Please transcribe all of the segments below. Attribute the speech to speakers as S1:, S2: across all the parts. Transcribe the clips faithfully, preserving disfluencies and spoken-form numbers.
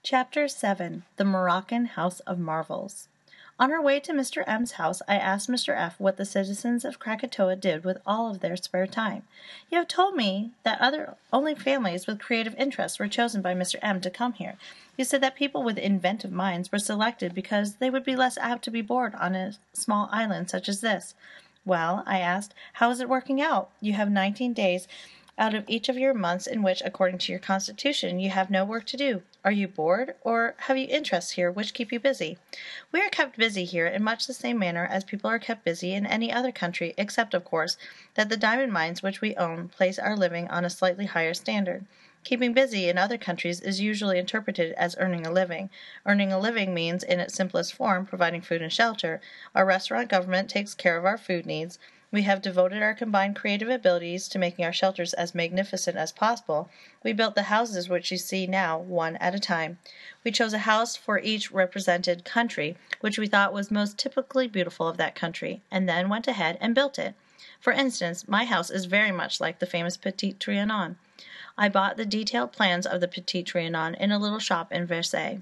S1: Chapter seven. The Moroccan House of Marvels. On our way to Mister M's house, I asked Mister F what the citizens of Krakatoa did with all of their spare time. You have told me that other only families with creative interests were chosen by Mister M to come here. You said that people with inventive minds were selected because they would be less apt to be bored on a small island such as this. Well, I asked, how is it working out? You have nineteen days out of each of your months in which, according to your constitution, you have no work to do. Are you bored, or have you interests here which keep you busy? We are kept busy here in much the same manner as people are kept busy in any other country, except, of course, that the diamond mines which we own place our living on a slightly higher standard. Keeping busy in other countries is usually interpreted as earning a living. Earning a living means, in its simplest form, providing food and shelter. Our restaurant government takes care of our food needs. We have devoted our combined creative abilities to making our shelters as magnificent as possible. We built the houses which you see now, one at a time. We chose a house for each represented country, which we thought was most typically beautiful of that country, and then went ahead and built it. For instance, my house is very much like the famous Petit Trianon. I bought the detailed plans of the Petit Trianon in a little shop in Versailles.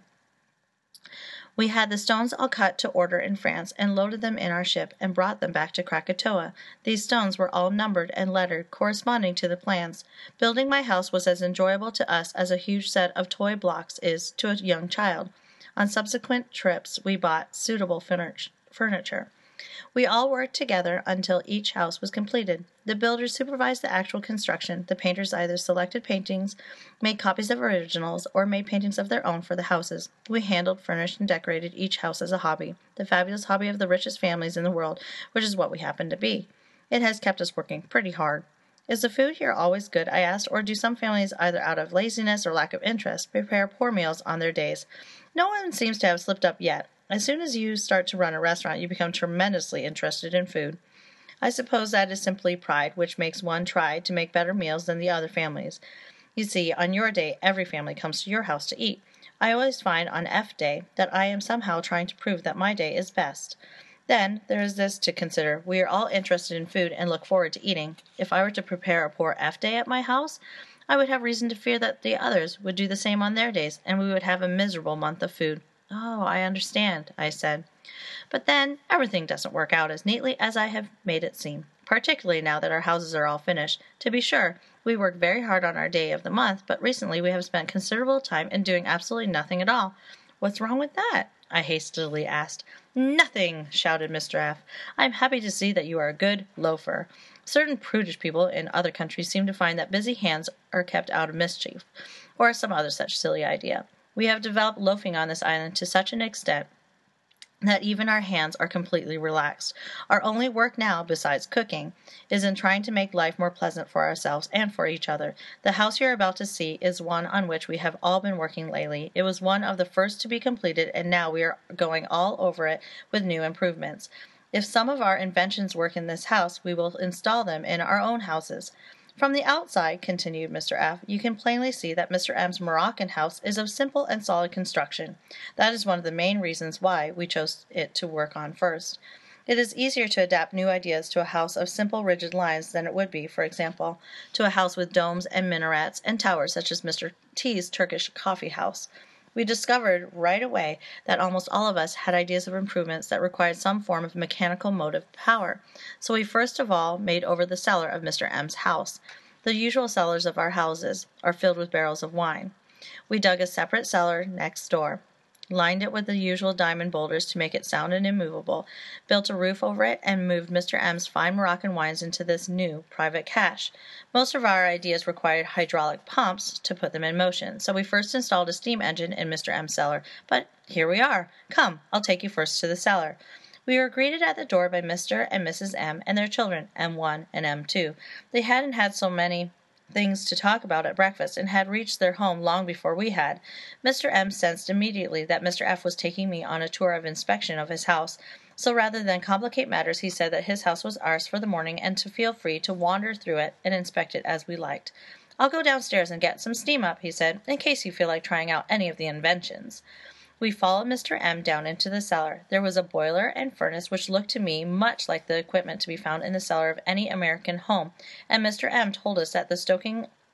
S1: We had the stones all cut to order in France, and loaded them in our ship, and brought them back to Krakatoa. These stones were all numbered and lettered, corresponding to the plans. Building my house was as enjoyable to us as a huge set of toy blocks is to a young child. On subsequent trips we bought suitable furniture. We all worked together until each house was completed. The builders supervised the actual construction. The painters either selected paintings, made copies of originals, or made paintings of their own for the houses. We handled, furnished, and decorated each house as a hobby, the fabulous hobby of the richest families in the world, which is what we happen to be. It has kept us working pretty hard. Is the food here always good, I asked, or do some families, either out of laziness or lack of interest, prepare poor meals on their days? No one seems to have slipped up yet. As soon as you start to run a restaurant, you become tremendously interested in food. I suppose that is simply pride, which makes one try to make better meals than the other families. You see, on your day, every family comes to your house to eat. I always find on F Day that I am somehow trying to prove that my day is best. Then there is this to consider. We are all interested in food and look forward to eating. If I were to prepare a poor F Day at my house, I would have reason to fear that the others would do the same on their days, and we would have a miserable month of food. Oh, I understand, I said. But then, everything doesn't work out as neatly as I have made it seem, particularly now that our houses are all finished. To be sure, we work very hard on our day of the month, but recently we have spent considerable time in doing absolutely nothing at all. What's wrong with that? I hastily asked. Nothing, shouted Mister F. I am happy to see that you are a good loafer. Certain prudish people in other countries seem to find that busy hands are kept out of mischief, or some other such silly idea. We have developed loafing on this island to such an extent that even our hands are completely relaxed. Our only work now, besides cooking, is in trying to make life more pleasant for ourselves and for each other. The house you are about to see is one on which we have all been working lately. It was one of the first to be completed, and now we are going all over it with new improvements. If some of our inventions work in this house, we will install them in our own houses. From the outside, continued Mister F., you can plainly see that Mister M's Moroccan house is of simple and solid construction. That is one of the main reasons why we chose it to work on first. It is easier to adapt new ideas to a house of simple, rigid lines than it would be, for example, to a house with domes and minarets and towers such as Mister T's Turkish coffee house. We discovered right away that almost all of us had ideas of improvements that required some form of mechanical motive power. So we first of all made over the cellar of Mister M's house. The usual cellars of our houses are filled with barrels of wine. We dug a separate cellar next door, lined it with the usual diamond boulders to make it sound and immovable, built a roof over it, and moved Mister M's fine Moroccan wines into this new private cache. Most of our ideas required hydraulic pumps to put them in motion, so we first installed a steam engine in Mister M's cellar. But here we are. Come, I'll take you first to the cellar. We were greeted at the door by Mister and Missus M and their children, M one and M two. They hadn't had so many things to talk about at breakfast, and had reached their home long before we had. Mister M sensed immediately that Mister F was taking me on a tour of inspection of his house, so rather than complicate matters, he said that his house was ours for the morning, and to feel free to wander through it and inspect it as we liked. I'll go downstairs and get some steam up, he said, in case you feel like trying out any of the inventions. We followed Mister M down into the cellar. There was a boiler and furnace which looked to me much like the equipment to be found in the cellar of any American home, and Mister M told us that the stoking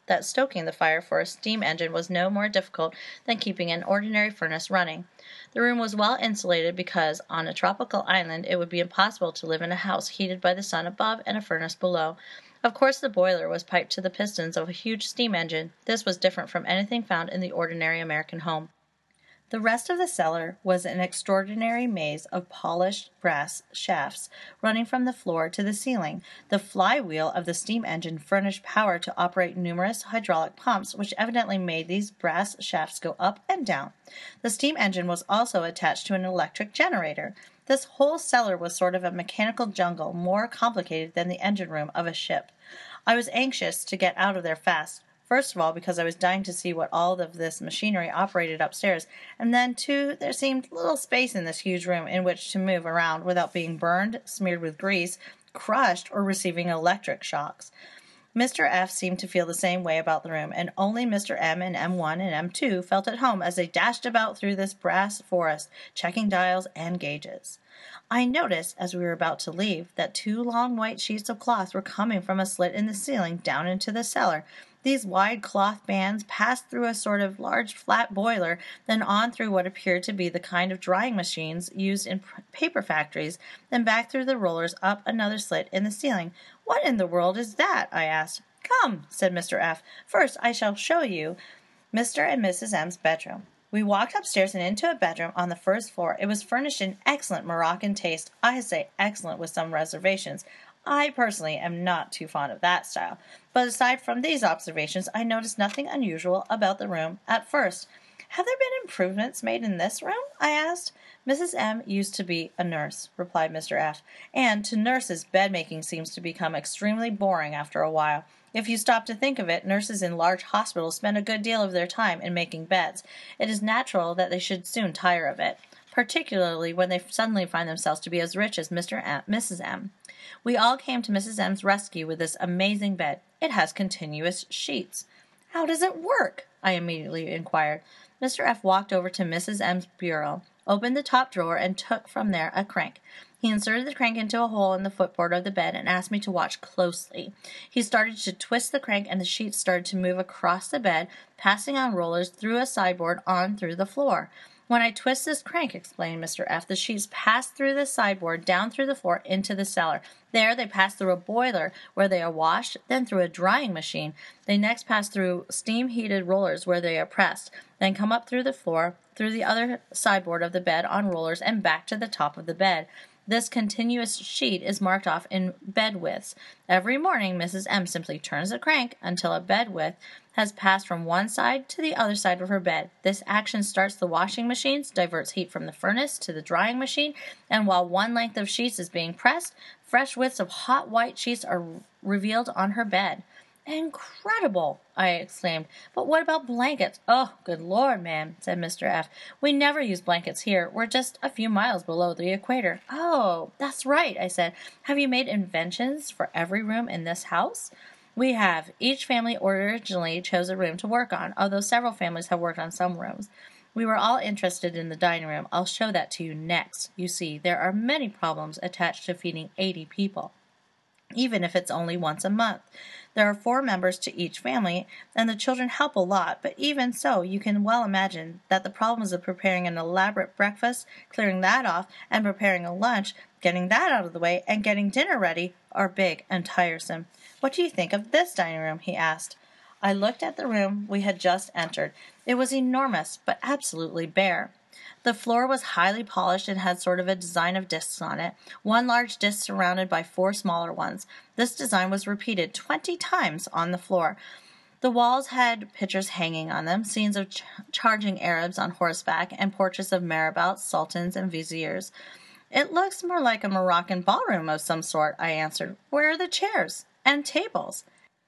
S1: that stoking the fire for a steam engine was no more difficult than keeping an ordinary furnace running. The room was well insulated because, on a tropical island, it would be impossible to live in a house heated by the sun above and a furnace below. Of course, the boiler was piped to the pistons of a huge steam engine. This was different from anything found in the ordinary American home. The rest of the cellar was an extraordinary maze of polished brass shafts running from the floor to the ceiling. The flywheel of the steam engine furnished power to operate numerous hydraulic pumps, which evidently made these brass shafts go up and down. The steam engine was also attached to an electric generator. This whole cellar was sort of a mechanical jungle, more complicated than the engine room of a ship. I was anxious to get out of there fast. First of all, because I was dying to see what all of this machinery operated upstairs, and then, too, there seemed little space in this huge room in which to move around without being burned, smeared with grease, crushed, or receiving electric shocks. Mister F seemed to feel the same way about the room, and only Mister M and M one and M two felt at home as they dashed about through this brass forest, checking dials and gauges. I noticed, as we were about to leave, that two long white sheets of cloth were coming from a slit in the ceiling down into the cellar. These wide cloth bands passed through a sort of large flat boiler, then on through what appeared to be the kind of drying machines used in paper factories, then back through the rollers up another slit in the ceiling. "What in the world is that?" I asked. "Come," said Mister F. "First I shall show you Mister and Missus M's bedroom." We walked upstairs and into a bedroom on the first floor. It was furnished in excellent Moroccan taste. I say excellent with some reservations. I personally am not too fond of that style. But aside from these observations, I noticed nothing unusual about the room at first. "Have there been improvements made in this room?" I asked. "Missus M used to be a nurse," replied Mister F, "and to nurses bed-making seems to become extremely boring after a while. If you stop to think of it, nurses in large hospitals spend a good deal of their time in making beds. It is natural that they should soon tire of it, particularly when they suddenly find themselves to be as rich as Mister M, Missus M. We all came to Missus M's rescue with this amazing bed. It has continuous sheets." "How does it work?" I immediately inquired. Mister F walked over to Missus M's bureau, opened the top drawer, and took from there a crank. He inserted the crank into a hole in the footboard of the bed and asked me to watch closely. He started to twist the crank, and the sheets started to move across the bed, passing on rollers through a sideboard on through the floor. "When I twist this crank," explained Mister F, "the sheets pass through the sideboard, down through the floor, into the cellar. There they pass through a boiler, where they are washed, then through a drying machine. They next pass through steam-heated rollers, where they are pressed, then come up through the floor, through the other sideboard of the bed on rollers, and back to the top of the bed. This continuous sheet is marked off in bed widths. Every morning, Missus M simply turns the crank until a bed width has passed from one side to the other side of her bed. This action starts the washing machines, diverts heat from the furnace to the drying machine, and while one length of sheets is being pressed, fresh widths of hot white sheets are revealed on her bed." "Incredible!" I exclaimed. "But what about blankets?" "Oh, good Lord, ma'am," said Mister F. "We never use blankets here. We're just a few miles below the equator." "Oh, that's right," I said. "Have you made inventions for every room in this house?" "We have. Each family originally chose a room to work on, although several families have worked on some rooms. We were all interested in the dining room. I'll show that to you next. You see, there are many problems attached to feeding eighty people, even if it's only once a month. There are four members to each family, and the children help a lot, but even so, you can well imagine that the problems of preparing an elaborate breakfast, clearing that off, and preparing a lunch, getting that out of the way, and getting dinner ready, are big and tiresome. What do you think of this dining room?" he asked. I looked at the room we had just entered. It was enormous, but absolutely bare. The floor was highly polished and had sort of a design of discs on it, one large disc surrounded by four smaller ones. This design was repeated twenty times on the floor. The walls had pictures hanging on them, scenes of ch- charging Arabs on horseback, and portraits of marabouts, sultans, and viziers. "It looks more like a Moroccan ballroom of some sort," I answered. "Where are the chairs and tables?"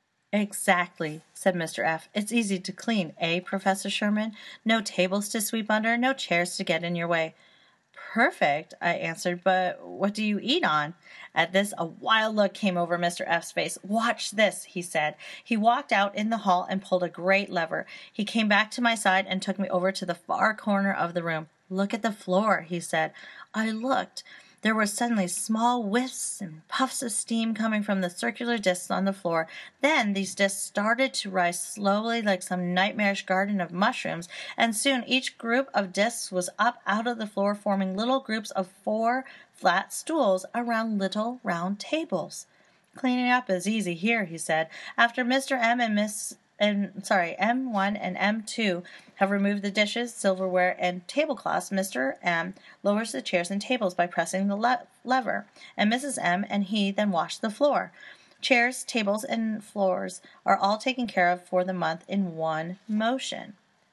S1: "Exactly," said Mister F. "It's easy to clean, eh, Professor Sherman? No tables to sweep under, no chairs to get in your way." "Perfect," I answered, "but what do you eat on?" At this, a wild look came over Mister F's face. "Watch this," he said. He walked out in the hall and pulled a great lever. He came back to my side and took me over to the far corner of the room. "Look at the floor," he said. I looked. There were suddenly small whiffs and puffs of steam coming from the circular discs on the floor. Then these discs started to rise slowly like some nightmarish garden of mushrooms, and soon each group of discs was up out of the floor, forming little groups of four flat stools around little round tables. "Cleaning up is easy here," he said. "After Mister M and Miss and sorry, M one and M two have removed the dishes, silverware, and tablecloths, Mister M lowers the chairs and tables by pressing the le- lever, and Missus M and he then wash the floor. Chairs, tables, and floors are all taken care of for the month in one motion."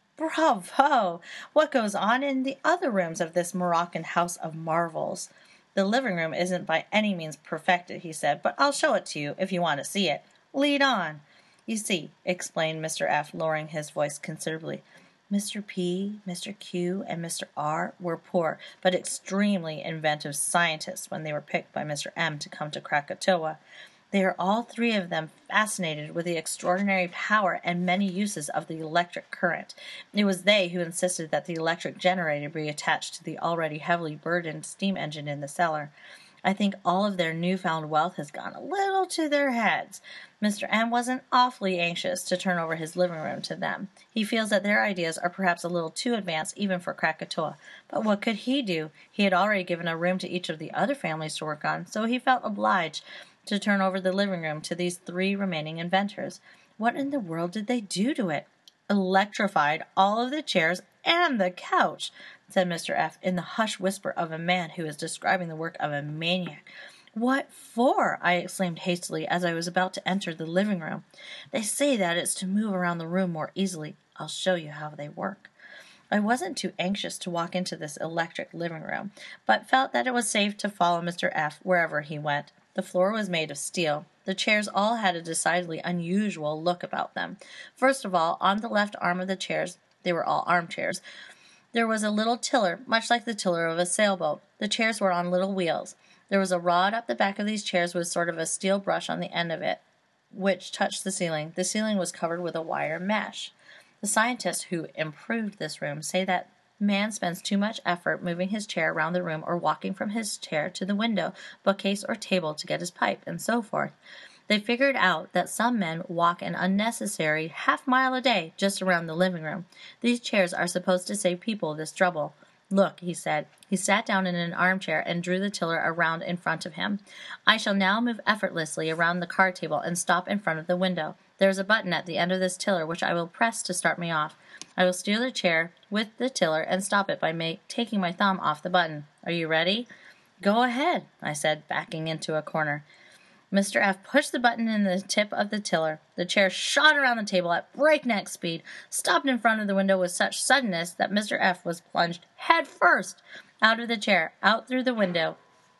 S1: "Bravo! What goes on in the other rooms of this Moroccan house of marvels?" "The living room isn't by any means perfected," he said, "but I'll show it to you if you want to see it. Lead on." "You see," explained Mister F, lowering his voice considerably, "Mister P, Mister Q, and Mister R were poor but extremely inventive scientists when they were picked by Mister M to come to Krakatoa. They are all three of them fascinated with the extraordinary power and many uses of the electric current. It was they who insisted that the electric generator be attached to the already heavily burdened steam engine in the cellar. I think all of their newfound wealth has gone a little to their heads. Mister M wasn't awfully anxious to turn over his living room to them. He feels that their ideas are perhaps a little too advanced even for Krakatoa. But what could he do? He had already given a room to each of the other families to work on, so he felt obliged to turn over the living room to these three remaining inventors. What in the world did they do to it? Electrified all of the chairs and the couch, said Mister F, in the hushed whisper of a man who is describing the work of a maniac. "What for?" I exclaimed hastily as I was about to enter the living room. "They say that it's to move around the room more easily. I'll show you how they work." I wasn't too anxious to walk into this electric living room, but felt that it was safe to follow Mister F wherever he went. The floor was made of steel. The chairs all had a decidedly unusual look about them. First of all, on the left arm of the chairs, they were all armchairs, there was a little tiller, much like the tiller of a sailboat. The chairs were on little wheels. There was a rod up the back of these chairs with sort of a steel brush on the end of it, which touched the ceiling. The ceiling was covered with a wire mesh. The scientists who improved this room say that man spends too much effort moving his chair around the room or walking from his chair to the window, bookcase, or table to get his pipe, and so forth. They figured out that some men walk an unnecessary half mile a day just around the living room. These chairs are supposed to save people this trouble. "Look," he said. He sat down in an armchair and drew the tiller around in front of him. "I shall now move effortlessly around the card table and stop in front of the window. There is a button at the end of this tiller which I will press to start me off. I will steer the chair with the tiller and stop it by make, taking my thumb off the button. Are you ready?" "Go ahead," I said, backing into a corner. Mister F pushed the button in the tip of the tiller. The chair shot around the table at breakneck speed, stopped in front of the window with such suddenness that Mister F was plunged head first out of the chair, out through the window.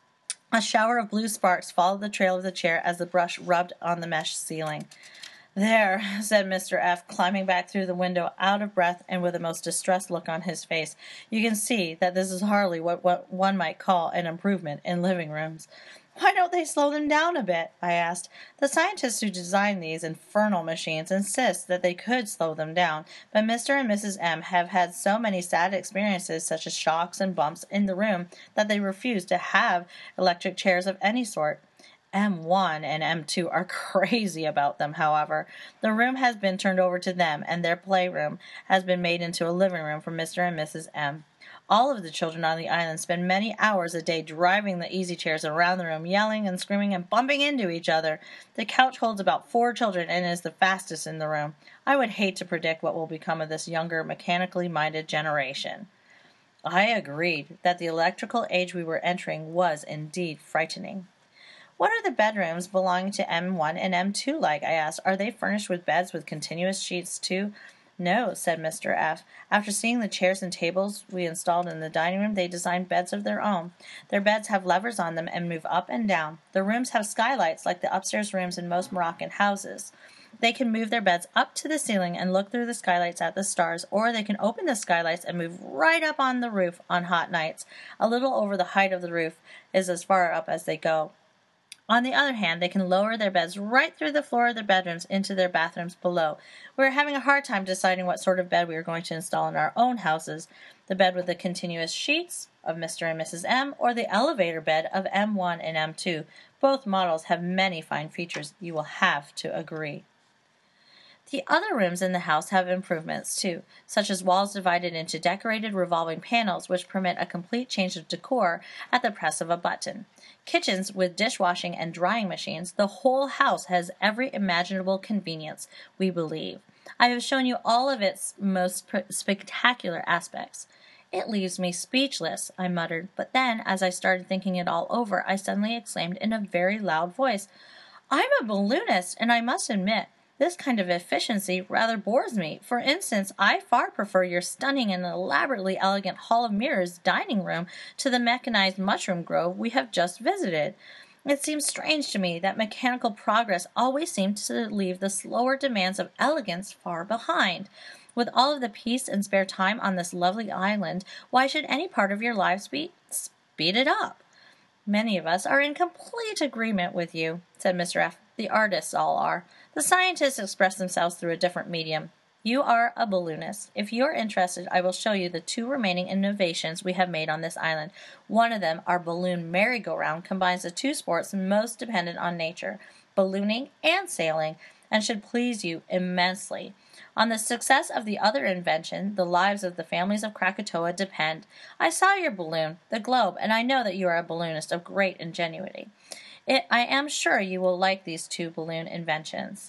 S1: A shower of blue sparks followed the trail of the chair as the brush rubbed on the mesh ceiling. "There," said Mister F, climbing back through the window, out of breath and with a most distressed look on his face. "You can see that this is hardly what, what one might call an improvement in living rooms." "Why don't they slow them down a bit?" I asked. "The scientists who designed these infernal machines insist that they could slow them down, but Mister and Missus M have had so many sad experiences, such as shocks and bumps in the room, that they refuse to have electric chairs of any sort. M one and M two are crazy about them, however. The room has been turned over to them, and their playroom has been made into a living room for Mister and Missus M. All of the children on the island spend many hours a day driving the easy chairs around the room, yelling and screaming and bumping into each other. The couch holds about four children and is the fastest in the room. I would hate to predict what will become of this younger, mechanically minded generation." I agreed that the electrical age we were entering was indeed frightening. "What are the bedrooms belonging to M one and M two like?" I asked. "Are they furnished with beds with continuous sheets too?" "No," said Mister F. "After seeing the chairs and tables we installed in the dining room, they designed beds of their own. Their beds have levers on them and move up and down. The rooms have skylights like the upstairs rooms in most Moroccan houses. They can move their beds up to the ceiling and look through the skylights at the stars, or they can open the skylights and move right up on the roof on hot nights. A little over the height of the roof is as far up as they go." On the other hand, they can lower their beds right through the floor of their bedrooms into their bathrooms below. We're having a hard time deciding what sort of bed we are going to install in our own houses. The bed with the continuous sheets of Mister and Missus M, or the elevator bed of M one and M two. Both models have many fine features. You will have to agree. The other rooms in the house have improvements, too, such as walls divided into decorated revolving panels which permit a complete change of decor at the press of a button. Kitchens with dishwashing and drying machines. The whole house has every imaginable convenience, we believe. I have shown you all of its most spectacular aspects. It leaves me speechless, I muttered, but then, as I started thinking it all over, I suddenly exclaimed in a very loud voice, "I'm a balloonist, and I must admit, this kind of efficiency rather bores me. For instance, I far prefer your stunning and elaborately elegant Hall of Mirrors dining room to the mechanized mushroom grove we have just visited. It seems strange to me that mechanical progress always seems to leave the slower demands of elegance far behind. With all of the peace and spare time on this lovely island, why should any part of your lives be speeded up?" "Many of us are in complete agreement with you," said Mister F. "The artists all are. The scientists express themselves through a different medium. You are a balloonist. If you are interested, I will show you the two remaining innovations we have made on this island. One of them, our balloon merry-go-round, combines the two sports most dependent on nature, ballooning and sailing, and should please you immensely. On the success of the other invention, the lives of the families of Krakatoa depend. I saw your balloon, the Globe, and I know that you are a balloonist of great ingenuity. It, I am sure you will like these two balloon inventions."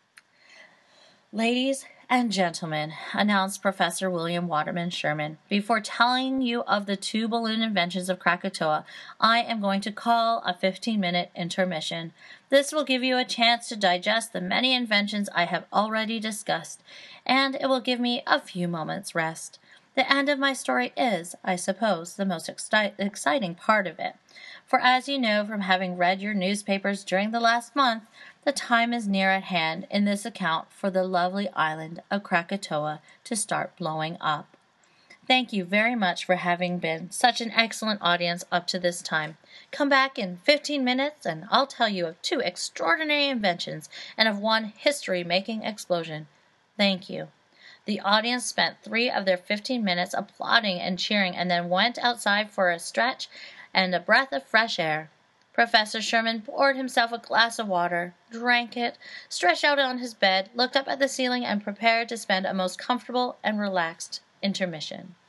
S1: "Ladies and gentlemen," announced Professor William Waterman Sherman, "before telling you of the two balloon inventions of Krakatoa, I am going to call a fifteen-minute intermission. This will give you a chance to digest the many inventions I have already discussed, and it will give me a few moments' rest. The end of my story is, I suppose, the most exci- exciting part of it. For as you know from having read your newspapers during the last month, the time is near at hand in this account for the lovely island of Krakatoa to start blowing up. Thank you very much for having been such an excellent audience up to this time. Come back in fifteen minutes and I'll tell you of two extraordinary inventions and of one history-making explosion. Thank you." The audience spent three of their fifteen minutes applauding and cheering and then went outside for a stretch and a breath of fresh air. Professor Sherman poured himself a glass of water, drank it, stretched out on his bed, looked up at the ceiling, and prepared to spend a most comfortable and relaxed intermission.